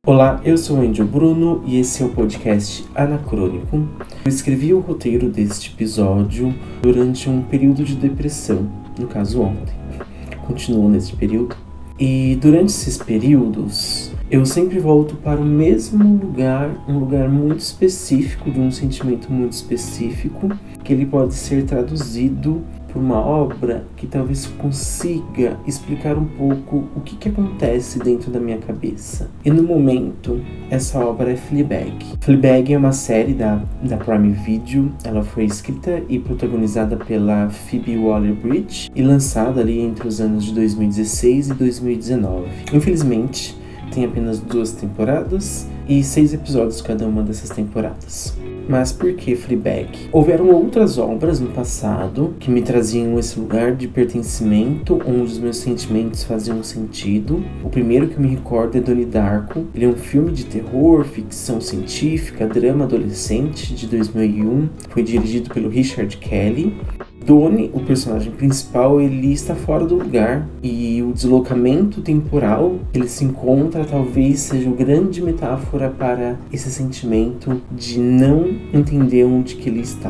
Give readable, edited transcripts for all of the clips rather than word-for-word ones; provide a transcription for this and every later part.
Olá, eu sou o Angel Bruno e esse é o podcast Anacrônico. Eu escrevi o roteiro deste episódio durante um período de depressão, no caso ontem. Continuo neste período. E durante esses períodos, eu sempre volto para o mesmo lugar, um lugar muito específico, de um sentimento muito específico, que ele pode ser traduzido por uma obra que talvez consiga explicar um pouco o que acontece dentro da minha cabeça. E no momento, essa obra é Fleabag. Fleabag é uma série da Prime Video. Ela foi escrita e protagonizada pela Phoebe Waller-Bridge e lançada ali entre os anos de 2016 e 2019. Infelizmente, tem apenas 2 temporadas e 6 episódios cada uma dessas temporadas. Mas por que Fleabag? Houveram outras obras no passado que me traziam esse lugar de pertencimento, onde os meus sentimentos faziam sentido. O primeiro que eu me recordo é Donnie Darko. Ele é um filme de terror, ficção científica, drama adolescente de 2001. Foi dirigido pelo Richard Kelly. Donnie, o personagem principal, ele está fora do lugar e o deslocamento temporal que ele se encontra talvez seja uma grande metáfora para esse sentimento de não entender onde que ele está.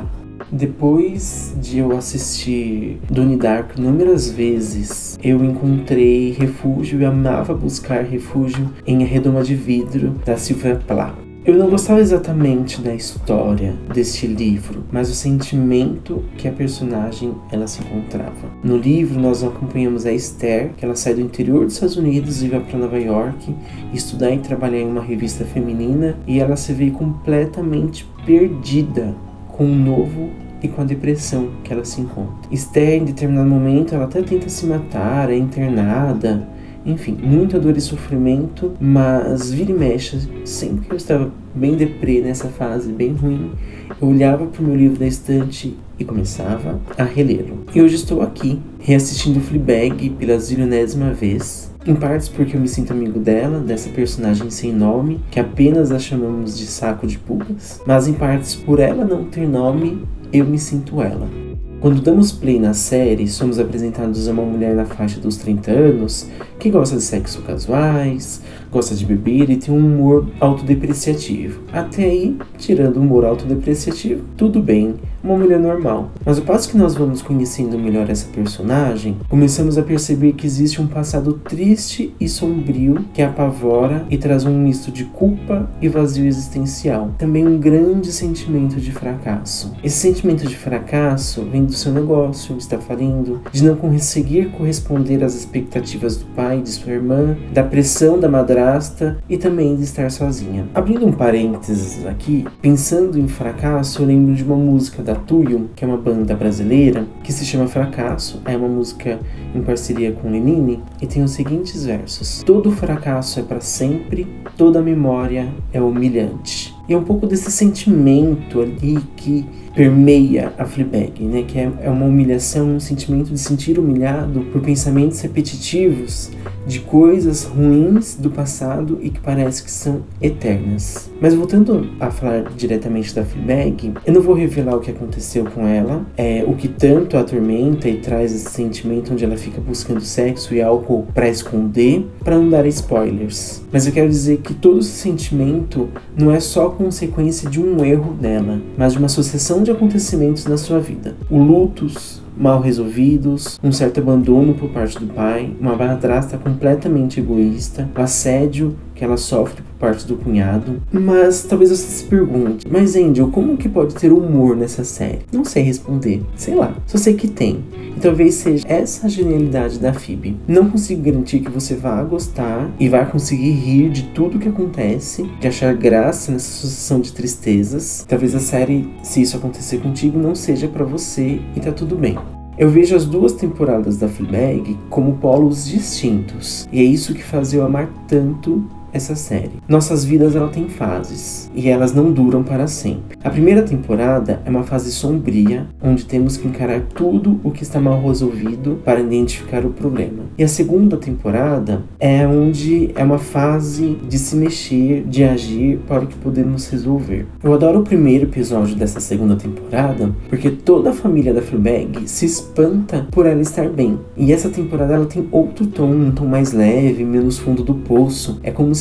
Depois de eu assistir Donnie Darko inúmeras vezes, eu encontrei refúgio e amava buscar refúgio em A Redoma de Vidro, da Sylvia Plath. Eu não gostava exatamente da história deste livro, mas o sentimento que a personagem ela se encontrava. No livro, nós acompanhamos a Esther, que ela sai do interior dos Estados Unidos e vai para Nova York estudar e trabalhar em uma revista feminina, e ela se vê completamente perdida com o novo e com a depressão que ela se encontra. Esther, em determinado momento, ela até tenta se matar, é internada. Enfim, muita dor e sofrimento, mas vira e mexe, sempre que eu estava bem deprê nessa fase, bem ruim, eu olhava para o meu livro da estante e começava a relê-lo. E hoje estou aqui, reassistindo Fleabag pela zilionésima vez, em partes porque eu me sinto amigo dela, dessa personagem sem nome, que apenas a chamamos de saco de pulgas, mas em partes por ela não ter nome, eu me sinto ela. Quando damos play na série, somos apresentados a uma mulher na faixa dos 30 anos que gosta de sexo casuais, gosta de beber e tem um humor autodepreciativo. Até aí, tirando o humor autodepreciativo, tudo bem, uma mulher normal. Mas ao passo que nós vamos conhecendo melhor essa personagem, começamos a perceber que existe um passado triste e sombrio que a apavora e traz um misto de culpa e vazio existencial. Também um grande sentimento de fracasso. Esse sentimento de fracasso vem do seu negócio, está falindo, de não conseguir corresponder às expectativas do pai, de sua irmã, da pressão da madrasta e também de estar sozinha. Abrindo um parênteses aqui, pensando em fracasso, eu lembro de uma música da Tuyo, que é uma banda brasileira, que se chama Fracasso. É uma música em parceria com Lenine e tem os seguintes versos: todo fracasso é para sempre, toda memória é humilhante. E é um pouco desse sentimento ali que permeia a Fleabag, né? Que é uma humilhação, um sentimento de sentir humilhado por pensamentos repetitivos de coisas ruins do passado e que parece que são eternas. Mas voltando a falar diretamente da Fleabag, eu não vou revelar o que aconteceu com ela, o que tanto a atormenta e traz esse sentimento onde ela fica buscando sexo e álcool para esconder, para não dar spoilers. Mas eu quero dizer que todo esse sentimento não é só consequência de um erro dela, mas de uma sucessão de acontecimentos na sua vida. O lutos mal resolvidos, um certo abandono por parte do pai, uma madrasta completamente egoísta, o assédio que ela sofre por parte do cunhado. Mas talvez você se pergunte: mas Angel, como que pode ter humor nessa série? Não sei responder, sei lá, só sei que tem. E talvez seja essa a genialidade da Phoebe. Não consigo garantir que você vá gostar e vá conseguir rir de tudo que acontece, de achar graça nessa sucessão de tristezas. Talvez a série, se isso acontecer contigo, não seja pra você e tá tudo bem. Eu vejo as 2 temporadas da Fleabag como polos distintos, e é isso que faz eu amar tanto essa série. Nossas vidas ela tem fases e elas não duram para sempre. A primeira temporada é uma fase sombria, onde temos que encarar tudo o que está mal resolvido para identificar o problema. E a segunda temporada é onde é uma fase de se mexer, de agir para o que podemos resolver. Eu adoro o primeiro episódio dessa segunda temporada, porque toda a família da Fleabag se espanta por ela estar bem. E essa temporada ela tem outro tom, um tom mais leve, menos fundo do poço. É como se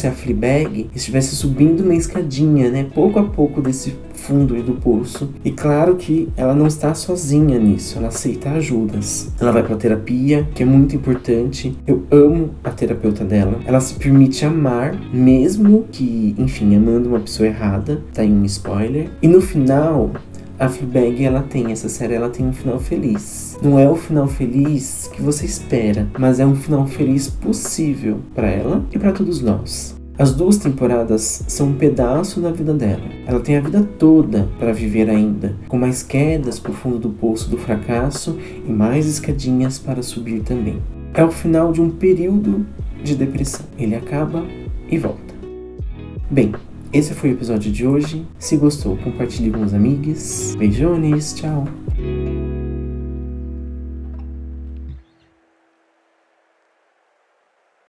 se a Fleabag estivesse subindo uma escadinha, né, pouco a pouco desse fundo e do poço. E claro que ela não está sozinha nisso, ela aceita ajudas. Ela vai pra terapia, que é muito importante. Eu amo a terapeuta dela. Ela se permite amar, mesmo que, enfim, amando uma pessoa errada. Tá aí um spoiler. E no final, a Fleabag, essa série, ela tem um final feliz. Não é o final feliz que você espera, mas é um final feliz possível pra ela e pra todos nós. As 2 temporadas são um pedaço da vida dela. Ela tem a vida toda para viver ainda, com mais quedas pro fundo do poço do fracasso e mais escadinhas para subir também. É o final de um período de depressão. Ele acaba e volta. Bem, esse foi o episódio de hoje. Se gostou, compartilhe com os amigos. Beijones, tchau!